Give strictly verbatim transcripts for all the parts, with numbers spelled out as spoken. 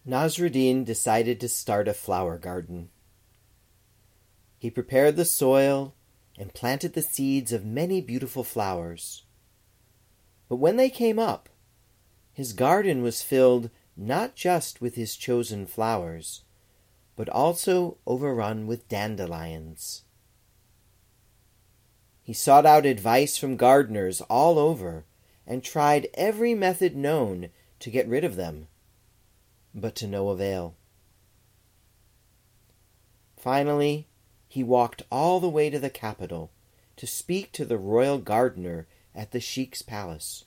Nasruddin decided to start a flower garden. He prepared the soil and planted the seeds of many beautiful flowers. But when they came up, his garden was filled not just with his chosen flowers, but also overrun with dandelions. He sought out advice from gardeners all over and tried every method known to get rid of them, but to no avail. Finally, he walked all the way to the capital to speak to the royal gardener at the Sheikh's palace.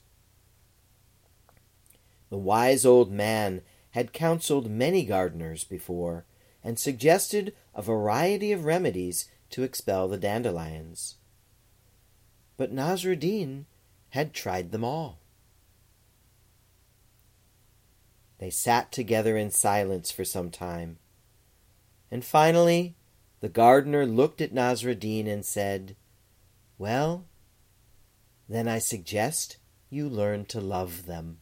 The wise old man had counseled many gardeners before and suggested a variety of remedies to expel the dandelions. But Nasruddin had tried them all. They sat together in silence for some time, and finally the gardener looked at Nasruddin and said, "Well, then I suggest you learn to love them."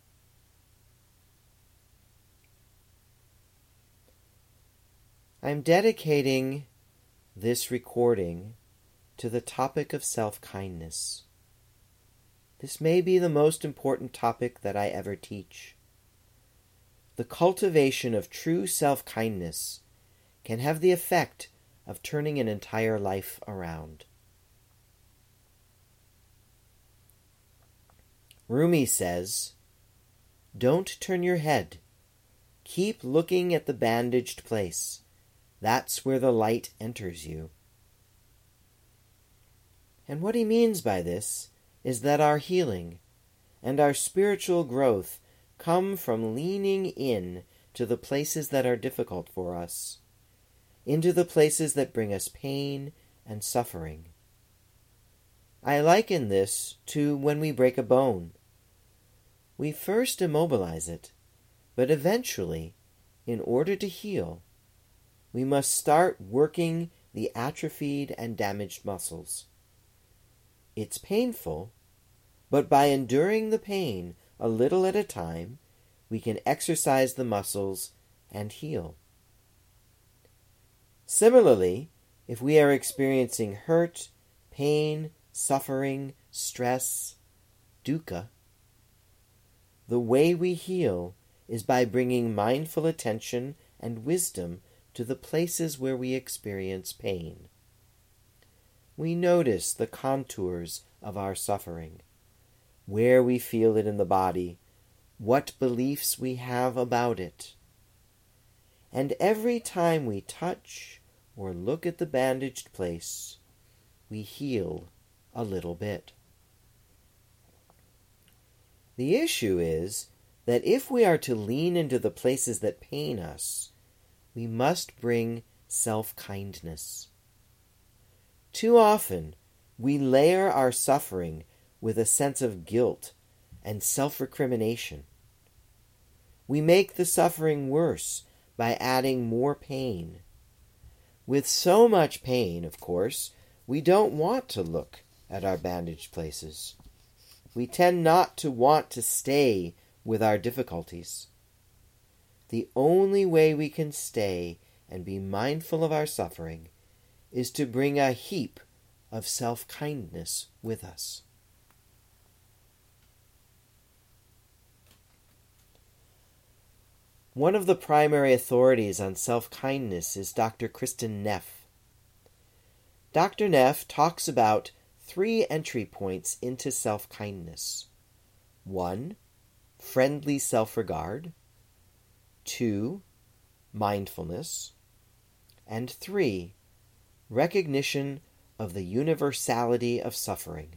I'm dedicating this recording to the topic of self-kindness. This may be the most important topic that I ever teach. The cultivation of true self-kindness can have the effect of turning an entire life around. Rumi says, "Don't turn your head. Keep looking at the bandaged place. That's where the light enters you." And what he means by this is that our healing and our spiritual growth come from leaning in to the places that are difficult for us, into the places that bring us pain and suffering. I liken this to when we break a bone. We first immobilize it, but eventually, in order to heal, we must start working the atrophied and damaged muscles. It's painful, but by enduring the pain a little at a time, we can exercise the muscles and heal. Similarly, if we are experiencing hurt, pain, suffering, stress, dukkha, the way we heal is by bringing mindful attention and wisdom to the places where we experience pain. We notice the contours of our suffering, where we feel it in the body, what beliefs we have about it. And every time we touch or look at the bandaged place, we heal a little bit. The issue is that if we are to lean into the places that pain us, we must bring self-kindness. Too often, we layer our suffering with a sense of guilt and self-recrimination. We make the suffering worse by adding more pain. With so much pain, of course, we don't want to look at our bandaged places. We tend not to want to stay with our difficulties. The only way we can stay and be mindful of our suffering is to bring a heap of self-kindness with us. One of the primary authorities on self-kindness is Doctor Kristin Neff. Doctor Neff talks about three entry points into self-kindness. One, friendly self-regard. Two, mindfulness. And three, recognition of the universality of suffering.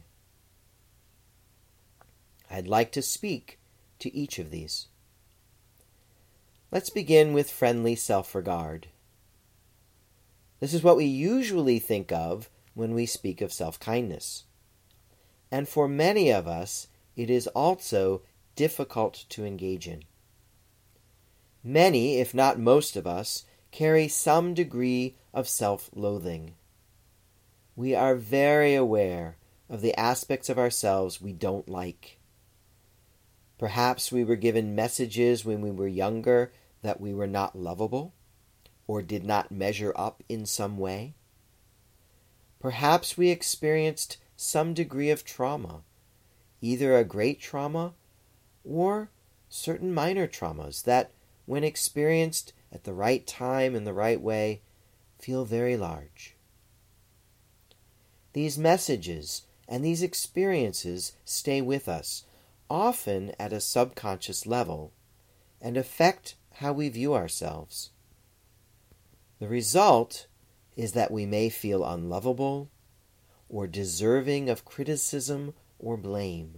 I'd like to speak to each of these. Let's begin with friendly self-regard. This is what we usually think of when we speak of self-kindness. And for many of us, it is also difficult to engage in. Many, if not most of us, carry some degree of self-loathing. We are very aware of the aspects of ourselves we don't like. Perhaps we were given messages when we were younger that we were not lovable or did not measure up in some way. Perhaps we experienced some degree of trauma, either a great trauma or certain minor traumas that, when experienced at the right time in the right way, feel very large. These messages and these experiences stay with us, often at a subconscious level, and affect how we view ourselves. The result is that we may feel unlovable or deserving of criticism or blame.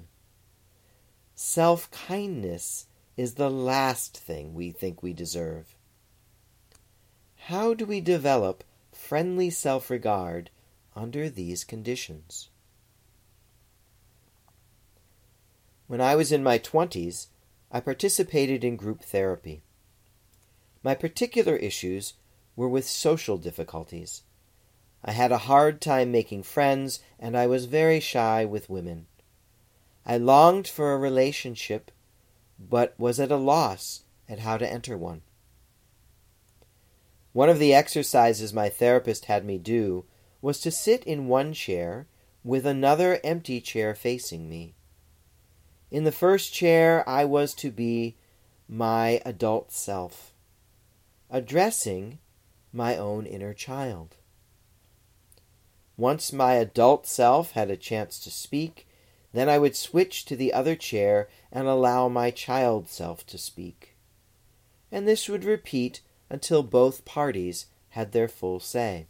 Self-kindness is the last thing we think we deserve. How do we develop friendly self-regard under these conditions? When I was in my twenties, I participated in group therapy. My particular issues were with social difficulties. I had a hard time making friends, and I was very shy with women. I longed for a relationship, but was at a loss at how to enter one. One of the exercises my therapist had me do was to sit in one chair with another empty chair facing me. In the first chair, I was to be my adult self, addressing my own inner child. Once my adult self had a chance to speak, then I would switch to the other chair and allow my child self to speak. And this would repeat until both parties had their full say.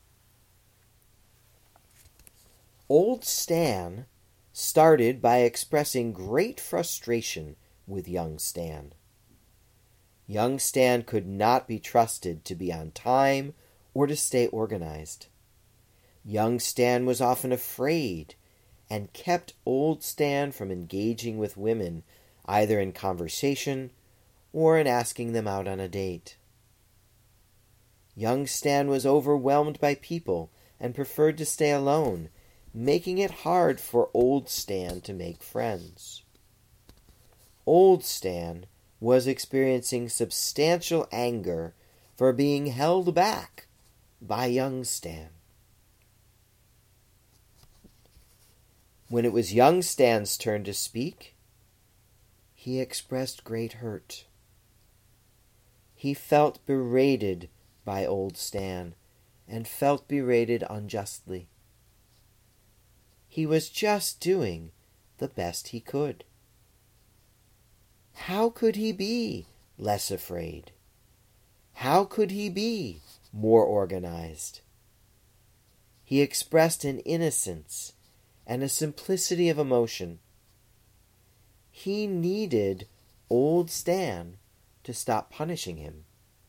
Old Stan started by expressing great frustration with young Stan. Young Stan could not be trusted to be on time or to stay organized. Young Stan was often afraid and kept Old Stan from engaging with women, either in conversation or in asking them out on a date. Young Stan was overwhelmed by people and preferred to stay alone, making it hard for Old Stan to make friends. Old Stan was experiencing substantial anger for being held back by young Stan. When it was young Stan's turn to speak, he expressed great hurt. He felt berated by Old Stan and felt berated unjustly. He was just doing the best he could. How could he be less afraid? How could he be more organized? He expressed an innocence and a simplicity of emotion. He needed Old Stan to stop punishing him.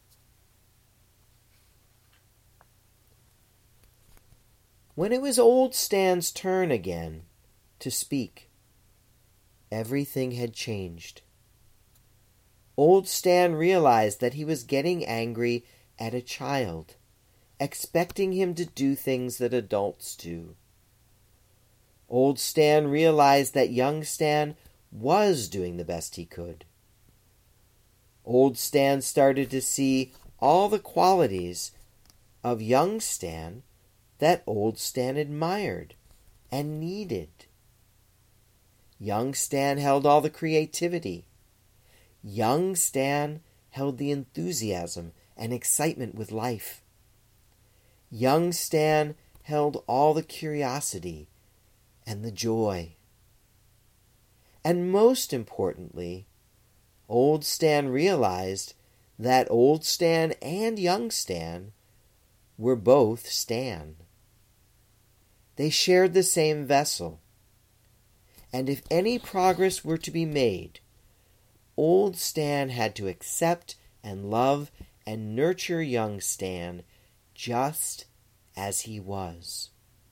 When it was Old Stan's turn again to speak, everything had changed. Old Stan realized that he was getting angry at a child, expecting him to do things that adults do. Old Stan realized that young Stan was doing the best he could. Old Stan started to see all the qualities of young Stan that Old Stan admired and needed. Young Stan held all the creativity. Young Stan held the enthusiasm and excitement with life. Young Stan held all the curiosity and the joy. And most importantly, Old Stan realized that Old Stan and young Stan were both Stan. They shared the same vessel. And if any progress were to be made, Old Stan had to accept and love and nurture young Stan just as he was.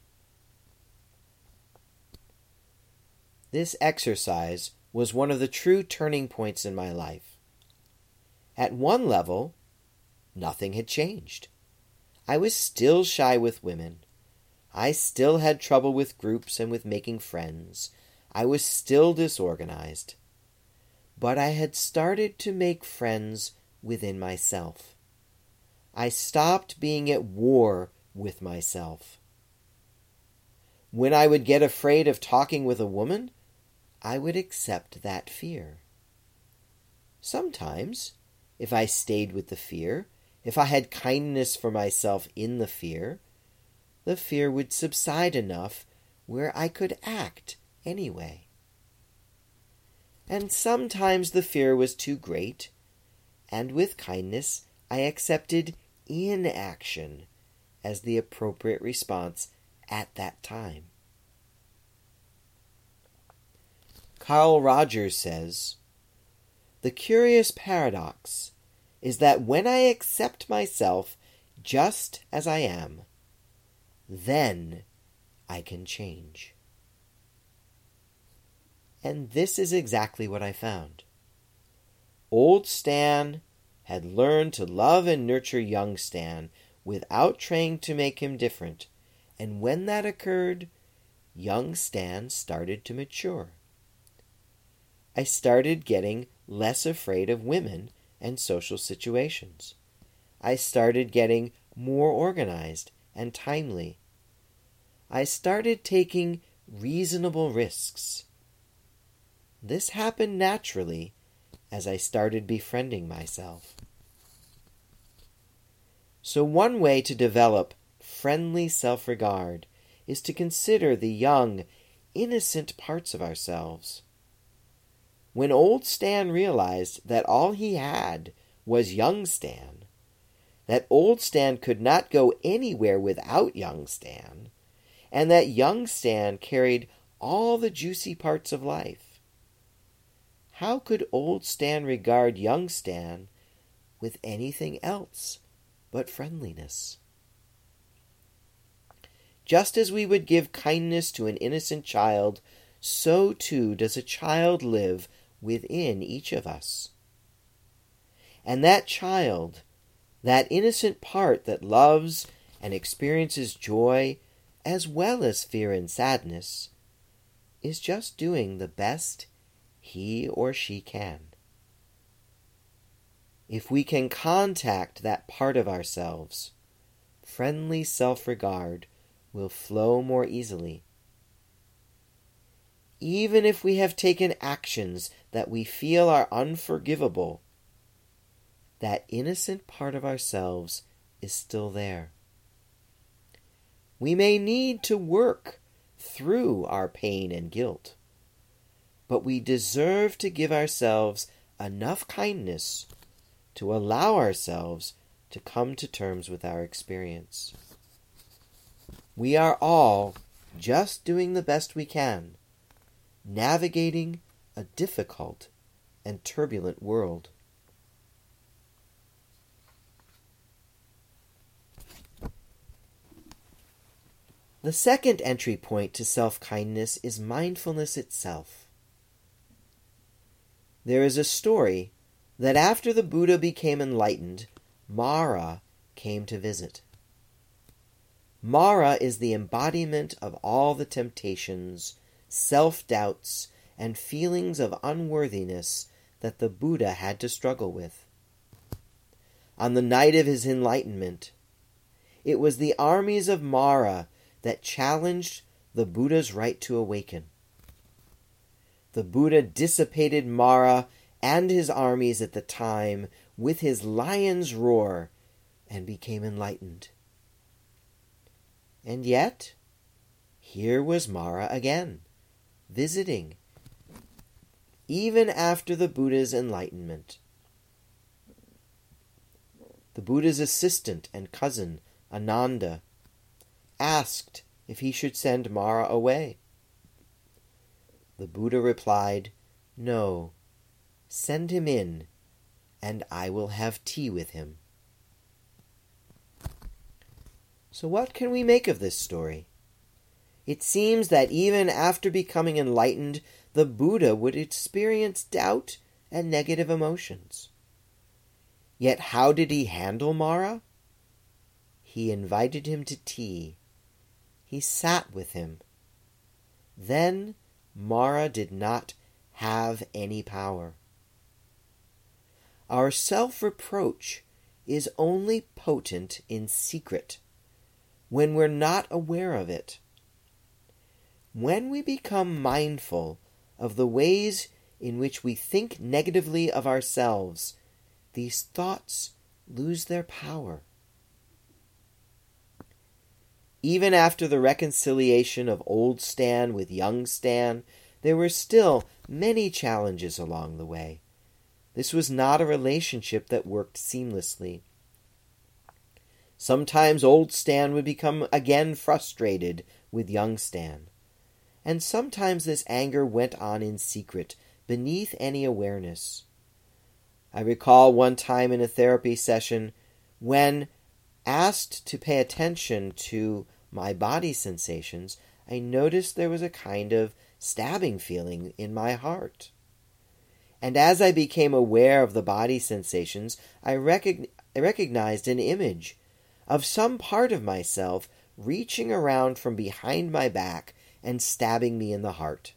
This exercise was one of the true turning points in my life. At one level, nothing had changed. I was still shy with women. I still had trouble with groups and with making friends. I was still disorganized. But I had started to make friends within myself. I stopped being at war with myself. When I would get afraid of talking with a woman, I would accept that fear. Sometimes, if I stayed with the fear, if I had kindness for myself in the fear, the fear would subside enough where I could act anyway. And sometimes the fear was too great, and with kindness I accepted inaction as the appropriate response at that time. Carl Rogers says, "The curious paradox is that when I accept myself just as I am, then I can change." And this is exactly what I found. Old Stan had learned to love and nurture young Stan without trying to make him different, and when that occurred, young Stan started to mature. I started getting less afraid of women and social situations. I started getting more organized and timely. I started taking reasonable risks. This happened naturally as I started befriending myself. So one way to develop friendly self-regard is to consider the young, innocent parts of ourselves. When old Stan realized that all he had was young Stan, that old Stan could not go anywhere without young Stan, and that young Stan carried all the juicy parts of life, how could old Stan regard young Stan with anything else but friendliness? Just as we would give kindness to an innocent child, so too does a child live within each of us. And that child, that innocent part that loves and experiences joy as well as fear and sadness, is just doing the best he or she can. If we can contact that part of ourselves, friendly self-regard will flow more easily. Even if we have taken actions that we feel are unforgivable, that innocent part of ourselves is still there. We may need to work through our pain and guilt, but we deserve to give ourselves enough kindness to allow ourselves to come to terms with our experience. We are all just doing the best we can, navigating a difficult and turbulent world. The second entry point to self-kindness is mindfulness itself. There is a story that after the Buddha became enlightened, Mara came to visit. Mara is the embodiment of all the temptations, self-doubts, and feelings of unworthiness that the Buddha had to struggle with. On the night of his enlightenment, it was the armies of Mara that challenged the Buddha's right to awaken. The Buddha dissipated Mara and his armies at the time with his lion's roar and became enlightened. And yet, here was Mara again, visiting, even after the Buddha's enlightenment. The Buddha's assistant and cousin, Ananda, asked if he should send Mara away. The Buddha replied, "No, send him in, and I will have tea with him." So what can we make of this story? It seems that even after becoming enlightened, the Buddha would experience doubt and negative emotions. Yet how did he handle Mara? He invited him to tea. He sat with him. Then Mara did not have any power. Our self-reproach is only potent in secret, when we're not aware of it. When we become mindful of the ways in which we think negatively of ourselves, these thoughts lose their power. Even after the reconciliation of old Stan with young Stan, there were still many challenges along the way. This was not a relationship that worked seamlessly. Sometimes old Stan would become again frustrated with young Stan. And sometimes this anger went on in secret, beneath any awareness. I recall one time in a therapy session when, asked to pay attention to my body sensations, I noticed there was a kind of stabbing feeling in my heart. And as I became aware of the body sensations, I, recog- I recognized an image of some part of myself reaching around from behind my back and stabbing me in the heart.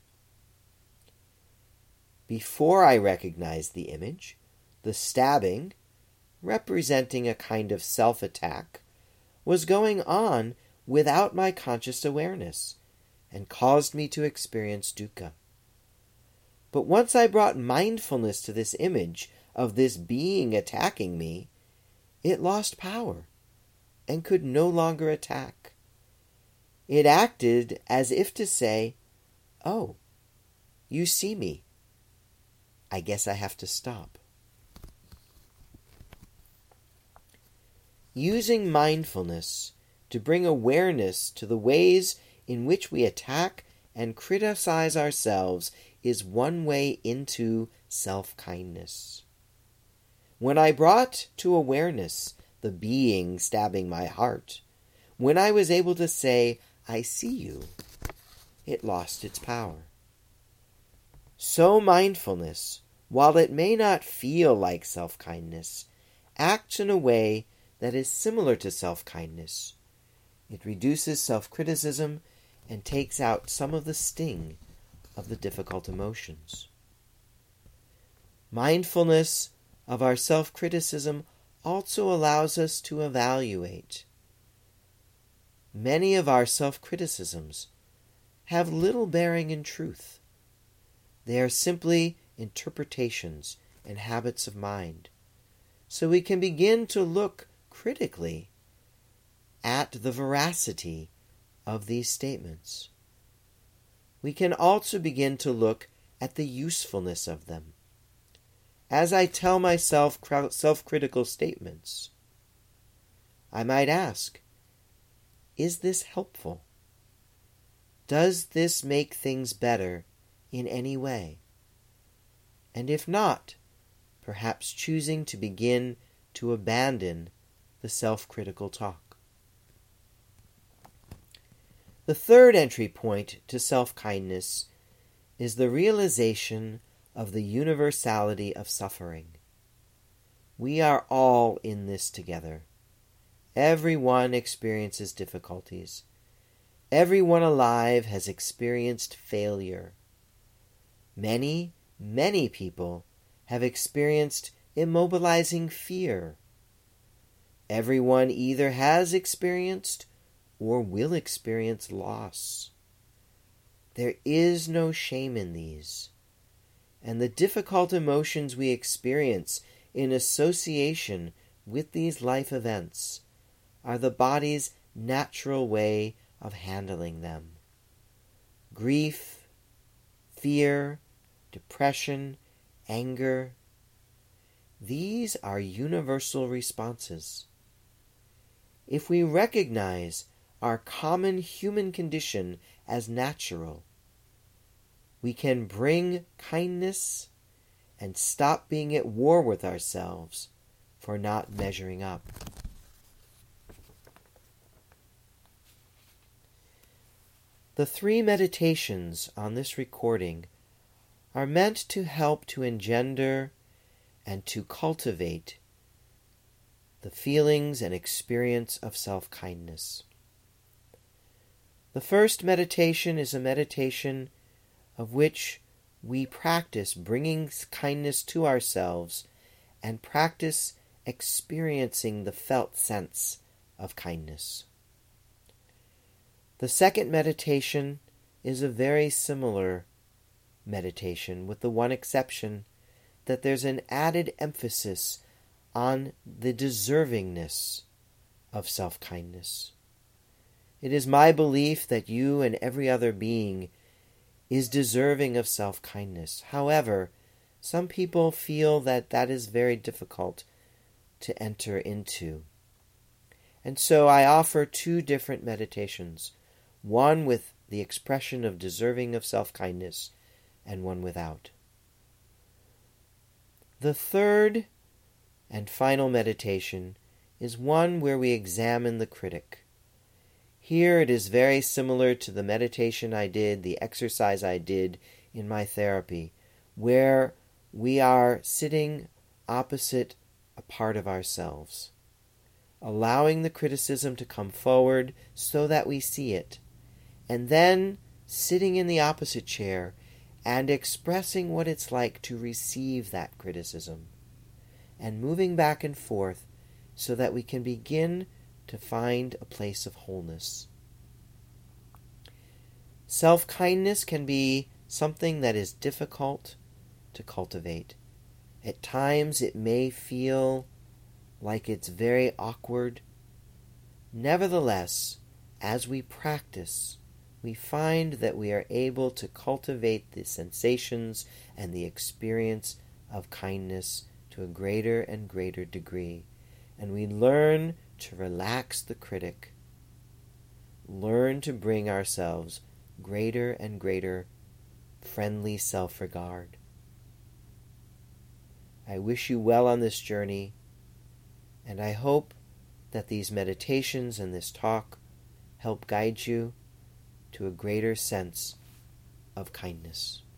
Before I recognized the image, the stabbing, representing a kind of self-attack, was going on without my conscious awareness and caused me to experience dukkha. But once I brought mindfulness to this image of this being attacking me, it lost power and could no longer attack. It acted as if to say, "Oh, you see me. I guess I have to stop." Using mindfulness to bring awareness to the ways in which we attack and criticize ourselves is one way into self-kindness. When I brought to awareness the being stabbing my heart, when I was able to say, "I see you," it lost its power. So mindfulness, while it may not feel like self-kindness, acts in a way that is similar to self-kindness. It reduces self-criticism and takes out some of the sting of the difficult emotions. Mindfulness of our self-criticism also allows us to evaluate. Many of our self-criticisms have little bearing in truth. They are simply interpretations and habits of mind. So we can begin to look critically at the veracity of these statements. We can also begin to look at the usefulness of them. As I tell myself self-critical statements, I might ask, is this helpful? Does this make things better in any way? And if not, perhaps choosing to begin to abandon the self-critical talk. The third entry point to self-kindness is the realization of the universality of suffering. We are all in this together. Everyone experiences difficulties. Everyone alive has experienced failure. Many, many people have experienced immobilizing fear. Everyone either has experienced or will experience loss. There is no shame in these, and the difficult emotions we experience in association with these life events are the body's natural way of handling them. Grief, fear, depression, anger, these are universal responses. If we recognize our common human condition as natural, we can bring kindness and stop being at war with ourselves for not measuring up. The three meditations on this recording are meant to help to engender and to cultivate the feelings and experience of self-kindness. The first meditation is a meditation of which we practice bringing kindness to ourselves and practice experiencing the felt sense of kindness. The second meditation is a very similar meditation, with the one exception that there's an added emphasis on the deservingness of self-kindness. It is my belief that you and every other being is deserving of self-kindness. However, some people feel that that is very difficult to enter into. And so I offer two different meditations, one with the expression of deserving of self-kindness and one without. The third and final meditation is one where we examine the critic. Here it is very similar to the meditation I did, the exercise I did in my therapy, where we are sitting opposite a part of ourselves, allowing the criticism to come forward so that we see it, and then sitting in the opposite chair and expressing what it's like to receive that criticism, and moving back and forth so that we can begin to find a place of wholeness. Self-kindness can be something that is difficult to cultivate. At times it may feel like it's very awkward. Nevertheless, as we practice, we find that we are able to cultivate the sensations and the experience of kindness to a greater and greater degree. And we learn to relax the critic, learn to bring ourselves greater and greater friendly self-regard. I wish you well on this journey, and I hope that these meditations and this talk help guide you to a greater sense of kindness.